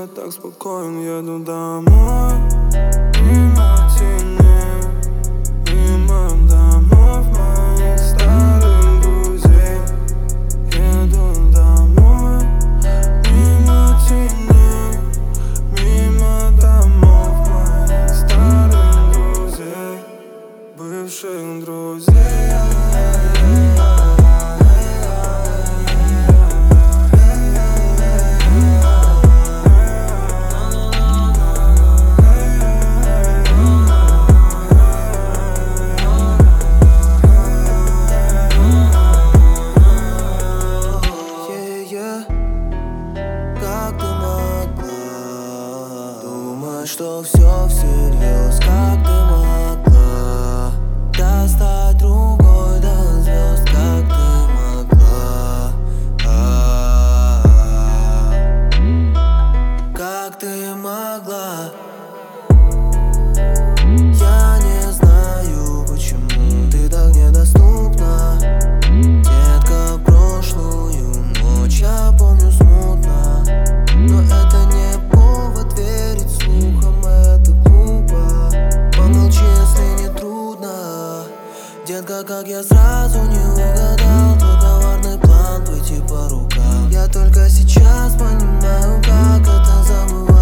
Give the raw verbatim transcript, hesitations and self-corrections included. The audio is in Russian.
я так спокоен, еду домой. Мимо теней, мимо домов моих старых друзей. Еду домой. Мимо теней, мимо домов моих старых друзей, бывших друзей. Как ты могла думать, что все всерьез? Как ты могла достать рукой до звезд? Как ты могла? А-а-а. Как ты могла? Я не знаю, почему ты так недоступна. Детка, прошлую ночь я помню смутно, но это не повод верить слухам, это глупо. Помолчи, если не трудно. Детка, как я сразу не угадал твой коварный план выйти по рукам. Я только сейчас понимаю, как это забывать.